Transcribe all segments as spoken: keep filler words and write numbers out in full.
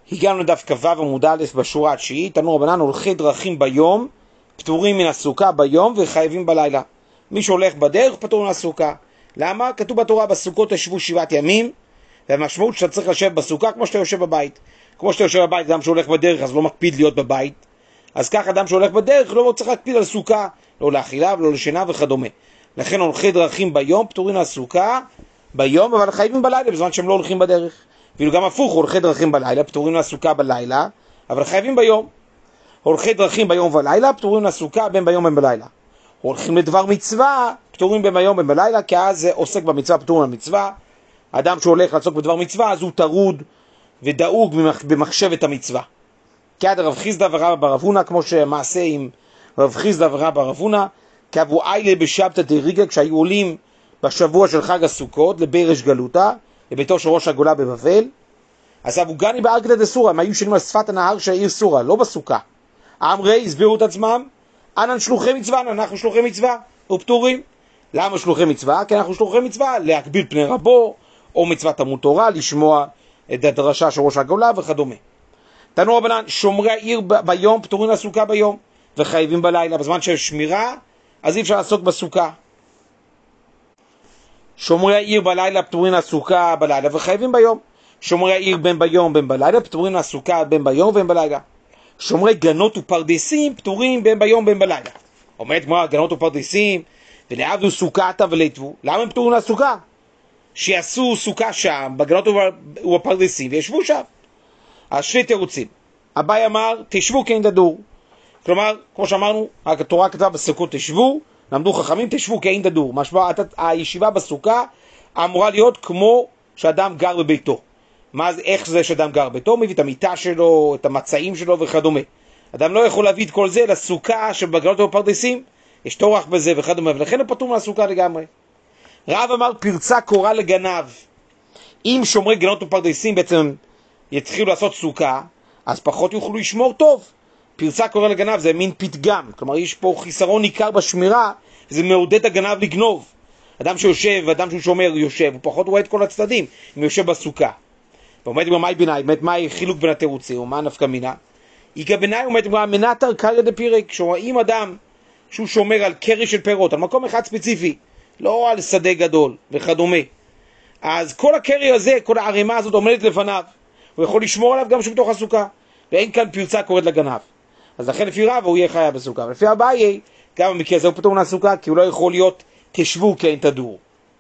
הגענו לדף כ"ו עמוד א' בשורה התשיעית. תנו רבנן, הולכי דרכים ביום פטורים מן הסוכה ביום וחייבים בלילה. מי שהולך בדרך פטור מן הסוכה. למה? כתוב בתורה, בסוכות תשבו שבעת ימים, והמשמעות שאתה צריך לשבת בסוכה כמו שאתה יושב בבית. כמו שאתה יושב בבית, אדם שהולך בדרך אז לא מקפיד להיות בבית, אז כך אדם שהולך בדרך לא צריך להקפיד על סוכה, לא לאכילה ולא לשינה וכדומה. לכן הולכי דרכים ביום פטורים מהסוכה ביום, אבל חייבים בלילה בזמן שהם לא הולכים בדרך. ואילו גם הפוך, הולכי דרכים בלילה פטורים מהסוכה בלילה, אבל חייבים ביום. הולכי דרכים ביום ובלילה פטורים מהסוכה בין ביום ובין בלילה. הולכים לדבר מצווה פטורים בין ביום ובין בלילה, כי אז זה עוסק במצווה פטור מהמצווה. האדם שהולך לעסוק בדבר מצווה אז הוא טרוד ודאוג במחשבת המצווה. כעד רב חיסדא ורבא בר אבונה, כמו שמעשה עם רב חיסדא ורבא בר אבונה, כאבו איילה בשבתא דריגה, כשהיו עולים בשבוע של חג הסוכות לבירש גלותא, לביתו של ראש הגולה בבבל, אז אבו גני בארקתא דסורא, הם היו שנים על שפת הנהר של העיר סורא, לא בסוכה. אמרי הסבירו את עצמם, אנן שלוחי מצווה, אנחנו שלוחי מצווה ופטורים. למה שלוחי מצווה? כי אנחנו שלוחי מצווה להקביל פני רבו, או מצוות תלמוד תורה, לשמוע את הדרשה של ראש הגולה וכדומה. תנו רבנן, שומרי העיר ביום פטורים מהסוכה ביום וחייבים בלילה. בזמן שיש שמירה אז אי אפשר לעסוק בסוכה. שומרי העיר בלילה פטורים מהסוכה בלילה וחייבים ביום. שומרי העיר בין ביום בין בלילה פטורים מהסוכה בין ביום ובין בלילה. שומרי גנות ופרדסים פטורים בין ביום בין בלילה. אומרת מה, גנות ופרדסים ולעבדו סוכתה ולטבו, למה הם פטורים מהסוכה? שיעשו סוכה שם בגנות ובפרדסים וישבו שם. אז שני תירוצים. אביי אמר תשבו כי אין דדור, כלומר כמו שאמרנו התורה כתבה בסוכות תשבו, למדו חכמים תשבו כי אין דדור, משמע הישיבה בסוכה אמורה להיות כמו שאדם גר בביתו. מה, איך זה שאדם גר בביתו? מביא את המיטה שלו, את המצעים שלו וכדומה. אדם לא יכול להביא את כל זה לסוכה שבגנות ובפרדסים, יש תורח בזה וכדומה, ולכן הוא פטור מהסוכה לגמרי. רב אמר פרצה קורה לגנב. אם שומרי גנות ופרדסים בעצם יתחילו לעשות סוכה, אז פחות יוכלו לשמור טוב. פרצה קורה לגנב זה מין פתגם, כלומר יש פה חיסרון ניכר בשמירה, זה מעודד הגנב לגנוב. אדם שיושב, אדם שהוא שומר יושב, הוא פחות רואה את כל הצדדים אם יושב בסוכה. ועומד עם המאי ביני, באמת מה חילוק בין התירוצים, או מה נפקא מינה? איכא ביני עומד עם המנתר קריא דפירק, כשרואים אדם שהוא שומר על קרי של פירות, על מקום אחד ספציפי, לא על שדה גדול וכדומה, אז כל הקרי הזה, כל הערימה הזאת עומדת לפניו, הוא יכול לשמור עליו גם שבתוך הסוכה, ואין כאן פרצה קוראת לגנב. אז לכן לפי רב הוא יהיה חיה בסוכה. ולפי אביי, גם במקרה הזה הוא פטור מהסוכה, כי הוא לא יכול להיות תשבו כי אין תדור.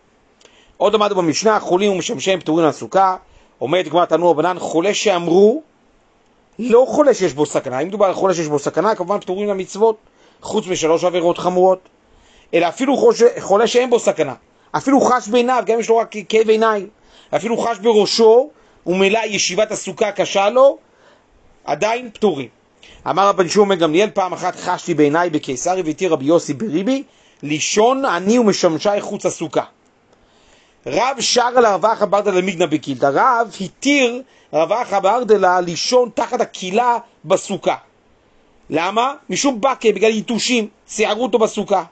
עוד למדנו במשנה, חולים ומשמשים פטורים מהסוכה. אומרת גמרא תנו רבנן, חולה שאמרו, לא חולה שיש בו סכנה. אם מדובר על חולה שיש בו סכנה, כמובן פטורים למצוות, חוץ משלוש עבירות חמורות. אלא אפילו חולה שאין בו סכנה. אפילו חש בעיניו, גם יש לו רק כאב עיניים. אפילו חש בראשו, ומילא ישיבת הסוכה קשה לו, עדיין פטורים. אמר רבן שמעון בן גמליאל, פעם אחת חשתי בעיניי בקיסרי והתיר רבי יוסי בריבי, לישון אני ומשמשי חוץ הסוכה. רב שר על רב אחא ברדא למיגנא בקילתא, רב התיר רב אחא ברדא לישון תחת הקהילה בסוכה. למה? משום בקה, בגלל יתושים, שערו אותו בסוכה.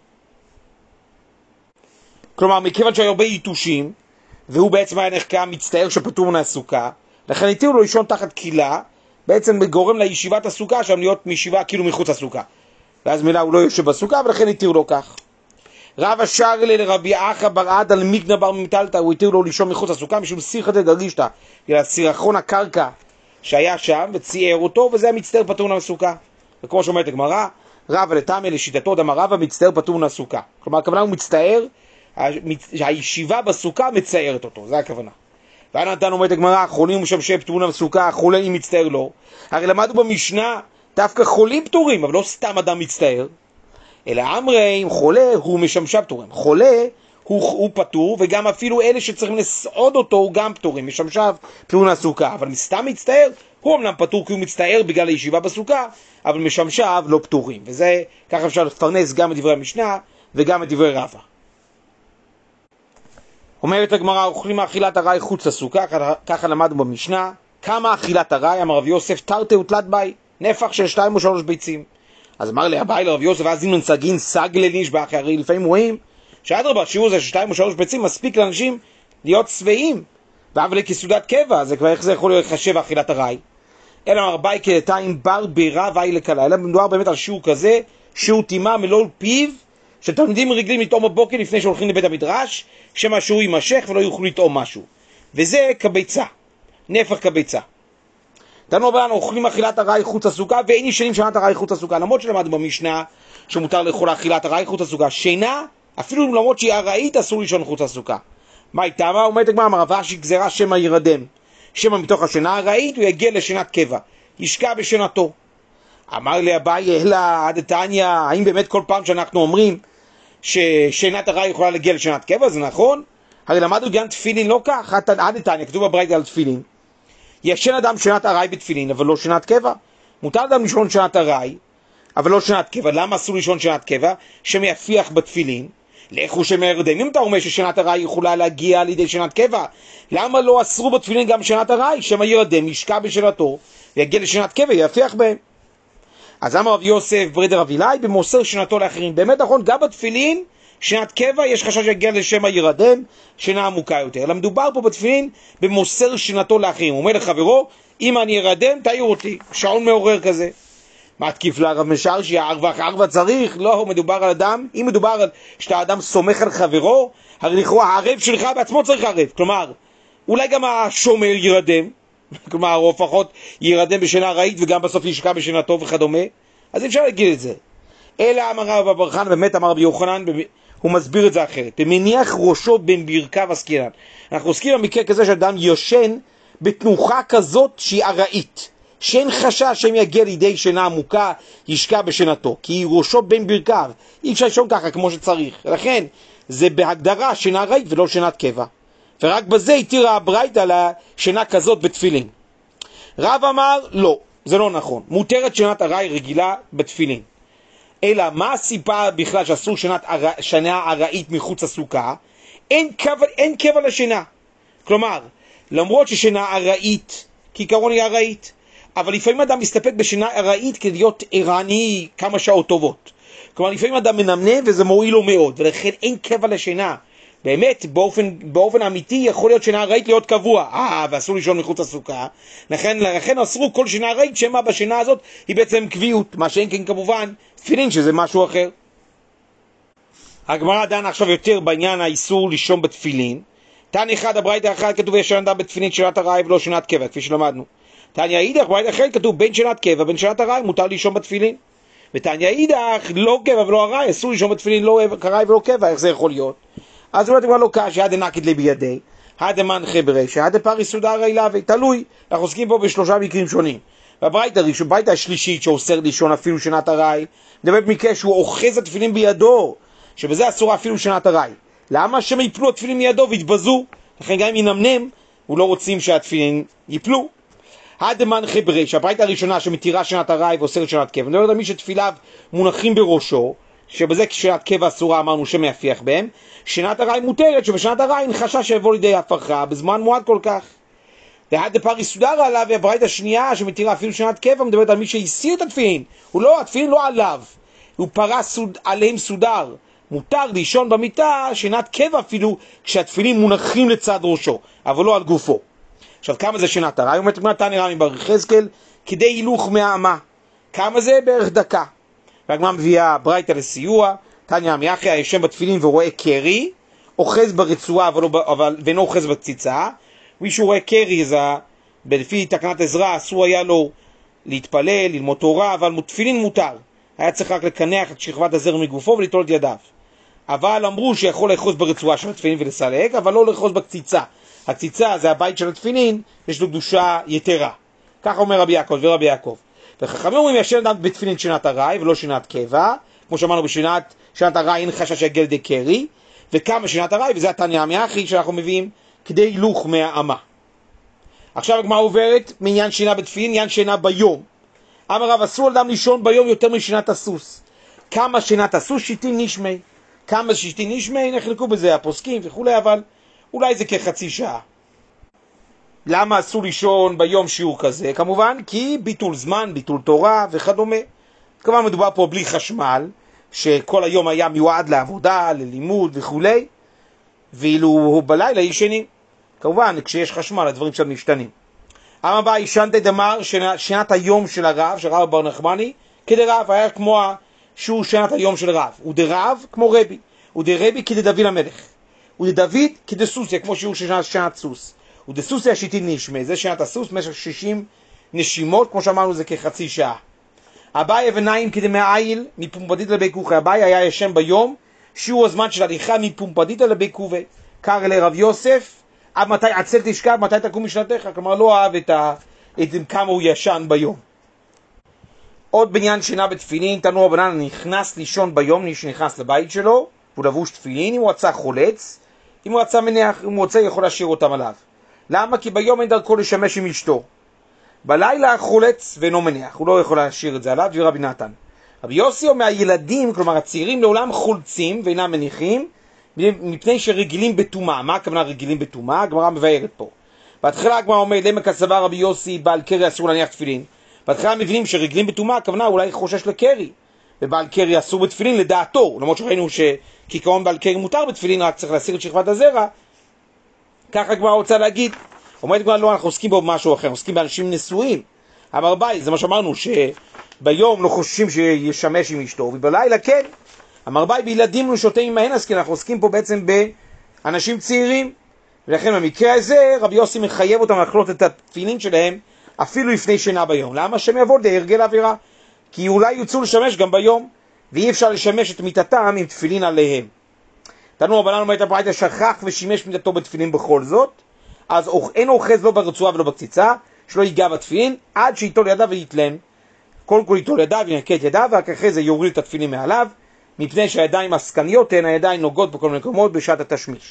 כלומר, מכיוון שהיו הרבה יתושים, והוא בעצם היה נחקר מצטער שפטור מהסוכה, לכן התיר לו לישון תחת קהילה, בעצם גורם לישיבת הסוכה שם להיות מישיבה כאילו מחוץ לסוכה. ואז מילה הוא לא יושב בסוכה, ולכן התיר לו כך. רב אשר לרבי אחא בר עדה למיגנא בר מיטלתא, הוא התיר לו לישון מחוץ לסוכה, משום סירחא דגרישתא, בגלל סירחון הקרקע שהיה שם, וציער אותו, וזה המצטער פטור מהסוכה. וכמו שאומרת הגמרא, רב לטעמי לשיטתו דאמר רבא מצטער פטור מהסוכה. כלומר, הכוונה הוא מצטער, הישיבה בסוכה מצערת אותו, זה הכוונה. ואנה נתן אומרת הגמרא, חולים ומשמשי פטורים מהסוכה, חולה אם מצטער לו. הרי למדנו במשנה, דווקא חולים פטורים, אבל לא סתם אדם מצטער, אלא אמרי, אם חולה הוא משמשה פטורים. חולה הוא, הוא פטור, וגם אפילו אלה שצריכים לסעוד אותו הוא גם פטורים, משמשיו פטורים מהסוכה. אבל מסתם מצטער, הוא אמנם פטור כי הוא מצטער בגלל הישיבה בסוכה, אבל משמשיו לא פטורים. וזה, ככה אפשר לפרנס גם את דברי המשנה וגם את דברי רבא. אומרת הגמרא, אוכלים מאכילת ארעי חוץ לסוכה, ככה למדנו במשנה. כמה אכילת ארעי? אמר רב יוסף, תרתי ותלת בי, נפח של שתיים או שלוש ביצים. אז אמר לי אביי לרב יוסף, אז אם נצגין סגל נשבח, הרי לפעמים רואים שאדרבה, שיעור זה ששתיים או שלוש ביצים מספיק לאנשים להיות שבעים, ואבל כסעודת קבע, זה כבר איך זה יכול לחשב אכילת ארעי? אלא מרבי כדתיים בר בירה ואי לקלה, אלא מדובר באמת על שיעור כזה, שיעור טימה מלוא פיו, שתלמידים רגילים לטעום בבוקר לפני שהולכים לבית המדרש, שמה שהוא יימשך ולא יוכלו לטעום משהו. וזה כביצה, נפח כביצה. תנו רבנן, אוכלים אכילת ארעי חוץ הסוכה, ואין ישנים שנת ארעי חוץ הסוכה, למרות שלמדנו במשנה שמותר לאכול אכילת ארעי חוץ הסוכה. שינה, אפילו למרות שהיא ארעית, אסור לישון חוץ הסוכה. מה הייתה? מה אומרת הגמרא? אמרה שגזרה שמא ירדם. שמא מתוך השינה הארעית הוא יגיע לשינת קבע, ישקע בשנתו. אמר לי אביי, אלא עד תניא, האם באמת כל פעם שאנחנו אומרים ששינת ארעי יכולה להגיע לשנת קבע, זה נכון? הרי למדנו גם תפילין לא כך, עד תניא, כתוב בברייתא על תפילין. ישן אדם שינת ארעי בתפילין, אבל לא שינת קבע. מותר אדם לישון שינת ארעי, אבל לא שינת קבע. למה אסור לישון שינת קבע? שמייפיח בתפילין. לכו שמא ירדם. אם אתה אומר ששינת ארעי יכולה להגיע לידי שינת קבע, למה לא אסרו בתפילין גם שינת ארעי? שמא ירדם, ישקע בשנתו, ויגיע לשינת קבע, יפיח בהם. אז אמר רב יוסף ברדר רב אילאי, במוסר שנתו לאחרים. באמת נכון, גם בתפילין, שינת קבע, יש חשש שיגיע לשמא ירדם, שינה עמוקה יותר. אלא מדובר פה בתפילין, במוסר שנתו לאחרים. הוא אומר לחברו, אם אני ירדם, תעיר אותי. שעון מעורר כזה. מה תקיף לרב משאר שיערבך ערבה צריך? לא, מדובר על אדם, אם מדובר על שאתה אדם סומך על חברו, הרי לכאורה הערב שלך בעצמו צריך ערב. כלומר, אולי גם השומר ירדם, כלומר, או לפחות ירדם בשינה ארעית וגם בסוף ישקע בשינתו וכדומה, אז אפשר להגיד את זה. אלא אמר רב אברחן, באמת אמר רבי יוחנן, הוא מסביר את זה אחרת. במניח ראשו בין ברכיו עסקינן. אנחנו עוסקים במקרה כזה שאדם יושן בתנוחה כזאת שהיא ארעית. שאין חשש שהם יגיע לידי שינה עמוקה, ישקע בשנתו. כי ראשו בין ברכיו. אי אפשר לישון ככה כמו שצריך. לכן, זה בהגדרה שינה ארעית ולא שינת קבע. ורק בזה התירה הברייתא לשינה כזאת בתפילין. רב אמר, לא, זה לא נכון. מותרת שינת ארעי רגילה בתפילין. אלא מה הסיבה בכלל שאסור שינת אר... שינה ארעית מחוץ הסוכה? אין קבע, אין קבע לשינה. כלומר, למרות ששינה ארעית, כעיקרון היא ארעית, אבל לפעמים אדם מסתפק בשינה ארעית כדי להיות ערני כמה שעות טובות. כלומר, לפעמים אדם מנמנם וזה מועיל לו מאוד, ולכן אין קבע לשינה. באמת, באופן, באופן אמיתי יכול להיות שינה ארעית להיות קבוע. אה, ואסור לישון מחוץ הסוכה. לכן, לכן אסרו כל שינה ארעית, שמה בשינה הזאת היא בעצם קביעות. מה שאין כן כמובן, תפילין שזה משהו אחר. הגמרא דנה עכשיו יותר בעניין האיסור לישון בתפילין. תניא אחד, הברייתא אחד, כתוב ישן אדם בתפילין שינת ארעי ולא שינת קבע, כפי שלמדנו. תניא אידך, ברייתא אחרת כתוב בין שינת קבע, בין שינת ארעי, מותר לישון בתפילין. ותניא אידך, לא קבע ולא ארעי, אסור לישון בתפילין לא ארעי ולא קבע, איך זה יכול להיות? אז אומרת כבר לא קש, יד נקד לי בידי, יד מנחה ברשע, יד פרי סודר אליו, תלוי. אנחנו עוסקים פה בשלושה מקרים שונים. והברייתא הראשון, ברייתא השלישית שאוסר לישון אפילו שינת ארעי, מדבר במקרה שהוא אוחז התפילין בידו, שבזה אסור אפילו שינת ארעי. למה? שהם יפלו התפילין מידו והתבזו, לכן גם אם ינמנם, הוא לא רוצים שהתפילין יפלו. יד מנחה ברשע, הברייתא הראשונה שמתירה שינת ארעי ואוסרת שינת קבע, מדבר על מי שתפיליו מונחים בראשו, שבזה כשינת קבע אסורה אמרנו שמייפיח בהם, שינת ארעי מותרת, שבשינת ארעי אין חשש שיבוא לידי הפרחה בזמן מועד כל כך. ועד פרי סודר עליו, הברייתא השנייה שמתירה אפילו שינת קבע, מדברת על מי שהסיר את התפילין, הוא לא, התפילין לא עליו, הוא פרה סוד, עליהם סודר. מותר לישון במיטה שינת קבע אפילו כשהתפילין מונחים לצד ראשו, אבל לא על גופו. עכשיו כמה זה שינת ארעי? אומרת הגמרא תניא רמי בר יחזקאל, כדי הילוך מהאמה. כמה זה? בערך דקה. והגמרא מביאה ברייתא לסיוע, תניא רמי אחי הישן בתפילין ורואה קרי, אוחז ברצועה אבל, אבל, ואינו אוחז בציצה. מישהו רואה קרי, זה לפי תקנת עזרא אסור היה לו להתפלל, ללמוד תורה, אבל תפילין מותר. היה צריך רק לקנח את שכבת הזרע מגופו וליטול את ידיו. אבל אמרו שיכול לאחוז ברצועה של התפילין ולסלק, אבל לא לאחוז בקציצה. הקציצה זה הבית של התפילין, יש לו קדושה יתרה. ככה אומר רבי יעקב ורבי יעקב. וחכמים אומרים ישן אדם בתפילין שינת ארעי ולא שינת קבע, כמו שאמרנו בשינת שינת ארעי אין חשש שיגיע לידי קרי, וכמה שינת ארעי, וזה התניא רמי אחי שאנחנו מביאים כדי הילוך מהאמה. עכשיו הגמרא עוברת מעניין שינה בתפילין, עניין שינה ביום. אמר רב אסור אדם לישון ביום יותר משינת הסוס. כמה שינת הסוס? שיטין נשמי. כמה שיטין נשמי? נחלקו בזה הפוסקים וכולי, אבל אולי זה כחצי שעה. למה אסור לישון ביום שיעור כזה? כמובן כי ביטול זמן, ביטול תורה וכדומה. כמובן מדובר פה בלי חשמל, שכל היום היה מיועד לעבודה, ללימוד וכולי, ואילו בלילה ישנים. כמובן, כשיש חשמל, הדברים שם משתנים. אמר אביי, שנתי דמר, שנת היום של הרב, של רב בר נחמני, כדרב, היה כמו שהוא שנת היום של רב. הוא דרב כמו רבי, הוא דרבי כדדוד המלך. הוא דדוד כדסוסיה, כמו שהוא שנת, שנת סוס. הוא דסוסיה שיטין נשמע, זה שנת הסוס, במשך שישים נשימות, כמו שאמרנו, זה כחצי שעה. אביי אבניים כדמעיל, מפומפדיתא לבי כוכי. אביי היה ישן ביום, שיעור הזמן של הליכה מפומפדיתא לבי כוכי. קרא לרב יוסף, עד מתי עצל תשכב, מתי תקום משנתך, כלומר לא אהב את, ה... את כמה הוא ישן ביום. עוד בעניין שינה בתפילין, תנו רבנן נכנס לישון ביום, מי שנכנס לבית שלו, הוא לבוש תפילין, אם הוא רצה חולץ, אם הוא רצה מניח, אם הוא רוצה יכול להשאיר אותם עליו. למה? כי ביום אין דרכו לשמש עם אשתו. בלילה חולץ ואינו מניח, הוא לא יכול להשאיר את זה עליו, ורבי נתן. רבי יוסי אומר, הילדים, כלומר הצעירים, לעולם חולצים ואינם מניחים, מפני שרגילים בטומאה. מה הכוונה רגילים בטומאה? הגמרא מבארת פה. בהתחלה הגמרא אומר, למה כסבר רבי יוסי בעל קרי אסור להניח תפילין? בהתחלה מבינים שרגילים בטומאה, הכוונה אולי חושש לקרי, ובעל קרי אסור בתפילין לדעתו, למרות שראינו שכעיקרון בעל קרי מותר בתפילין, רק צריך להסיר את שכבת הזרע. ככה הגמרא רוצה להגיד. אומרת הגמרא, לא, אנחנו עוסקים בו במשהו אחר, עוסקים באנשים נשואים. אמר אביי, זה מה שאמרנו, שביום לא חוששים שישמש עם אשתו, ובלילה כן. אמר אביי, בילדים ושותים עמהן, אז כי אנחנו עוסקים פה בעצם באנשים צעירים, ולכן במקרה הזה רבי יוסי מחייב אותם לחלות את התפילין שלהם אפילו לפני שינה ביום. למה? שהם יבואו להרגל אווירה, כי אולי יוצאו לשמש גם ביום, ואי אפשר לשמש את מיטתם עם תפילין עליהם. תנו רבנן אומרת הברייתא, שכח ושימש מיטתו בתפילין בכל זאת, אז אין אוחז לא ברצועה ולא בקציצה, שלא ייגע בתפילין, עד שיטול ידיו ויתלם. קודם כל יטול ידיו, ינקה את ידיו, ורק אחרי זה יוריד את התפילין מעליו, מפני שהידיים עסקניות הן, הידיים נוגעות בכל מיני מקומות בשעת התשמיש.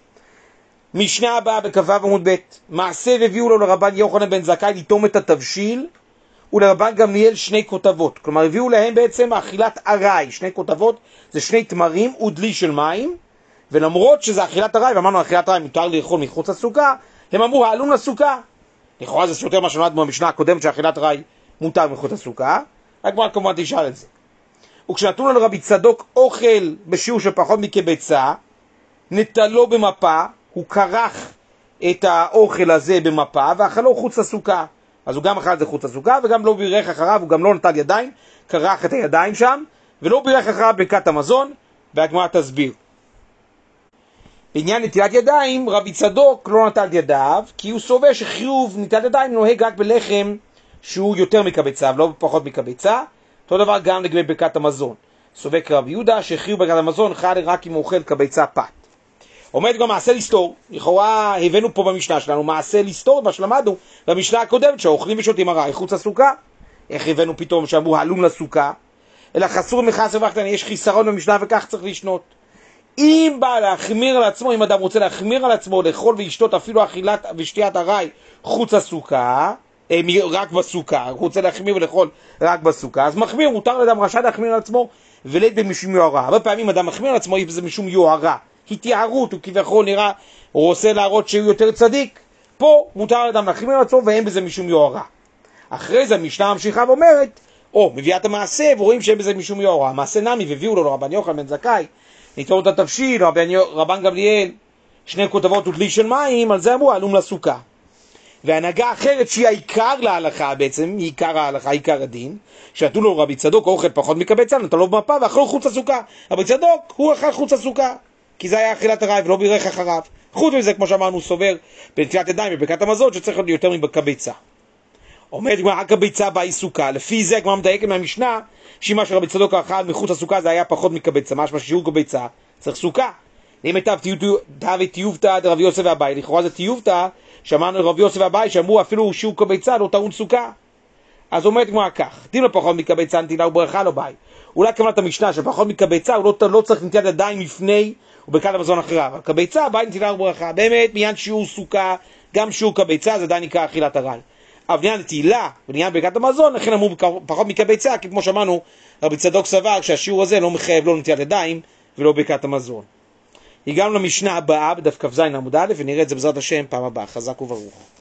משנה הבאה בכ"ו עמוד ב', מעשה והביאו לו לרבן יוחנן בן זכאי לטום את התבשיל, ולרבן גמליאל שני כותבות. כלומר, הביאו להם בעצם אכילת ארעי. שני כותבות זה שני תמרים ודלי של מים, ולמרות שזה אכילת ארעי, ואמרנו אכילת ארעי מותר לאכול מחוץ לסוכה, הם אמרו העלום לסוכה. לכאורה זה יותר מה שנולד במשנה הקודמת שאכילת ארעי מותר מחוץ לסוכה, רק כבר כמובן תשאל את זה. וכשנתנו לרבי צדוק אוכל בשיעור שפחות מכביצה, נטלו במפה, הוא קרח את האוכל הזה במפה ואכלו חוץ לסוכה. אז הוא גם אכל את זה חוץ לסוכה וגם לא בירך אחריו, הוא גם לא נטל ידיים, קרח את הידיים שם, ולא בירך אחריו ברכת המזון, והגמרא תסביר. בעניין נטילת ידיים, רבי צדוק לא נטל ידיו, כי הוא סובר שחיוב נטילת ידיים נוהג רק בלחם שהוא יותר מקבצה, ולא פחות מקבצה. אותו דבר גם לגבי ברכת המזון. סובק רבי יהודה שחיוב ברכת המזון חל רק אם הוא אוכל קבצה פת. עומד גם מעשה לסתור. לכאורה הבאנו פה במשנה שלנו מעשה לסתור, מה שלמדנו במשנה הקודמת שאוכלים ושותים ארעי חוץ לסוכה. איך הבאנו פתאום שאמרו הלום לסוכה? אלא חסור מחסר וחתן, יש חיסרון במשנה וכך צריך לשנות. אם בא להחמיר על עצמו, אם אדם רוצה להחמיר על עצמו לאכול ולשתות אפילו אכילת ושתיית ארעי חוץ לסוכה, רק בסוכה, הוא רוצה להחמיר ולאכול רק בסוכה, אז מחמיר, מותר לאדם רשע להחמיר על עצמו ולד במשום יוהרה. הרבה פעמים אדם מחמיר על עצמו זה משום יוהרה, התייערות, הוא כביכול נראה, הוא רוצה להראות שהוא יותר צדיק. פה מותר לאדם להחמיר על עצמו ואין בזה משום יוהרה. אחרי זה המשנה ממשיכה ואומרת, או מביאה את המעשה ורואים שאין בזה משום יוהרה. המעשה נמי והביאו לו לרבן יוחנן בן זכאי נטול את התבשיל, רבן, רבן גמליאל שני כותבות ודלי של מים, על זה אמרו הלום לסוכה. והנהגה אחרת שהיא העיקר להלכה בעצם, היא עיקר ההלכה, עיקר הדין, שנתנו לו רבי צדוק אוכל פחות מקבצה, נתן לו במפה ואכלו חוץ לסוכה. רבי צדוק הוא אכל חוץ לסוכה, כי זה היה אכילת ארעי ולא בירך אחריו. חוץ מזה, כמו שאמרנו, סובר בנטילת ידיים וברכת המזון שצריך להיות יותר מבקבצה. אומרת גמרא, הקבצה באי סוכה, לפי זה הגמרא מדייקת מהמשנה, שמה שרבי צדוק אכל מחוץ לסוכה זה היה פחות מקבצה, משמע ששיעור קבצה צריך סוכה. אם הייתה טיובתא דרבי יוסף ואביי, לכאורה זה טיובתא שאמרנו לרבי יוסף ואביי שאמרו אפילו שיעור קבצה לא טעון סוכה. אז אומרת גמרא כך, דין לו פחות מקבצה נטילה וברכה לא ביי. אולי כמובן המשנה שפחות מקבצה הוא לא, לא צריך נטילת ידיים לפני וברכת המזון אחריו. קבצה ביי נטילה וברכה, באמת מעניין שיעור סוכה, גם שיעור קבצה זה עדיין נקרא אכילת ארעי. אבל בעניין נטילה ובעניין ברכת המזון לכן אמרו פחות מקבצה, כי כמו שאמרנו רבי צדוק סבר שהשיעור הזה לא מחייב לא נטילת ידיים ולא ברכת המזון. הגענו למשנה הבאה בדף כ"ז עמוד א' ונראה את זה בעזרת השם פעם הבאה. חזק וברוך.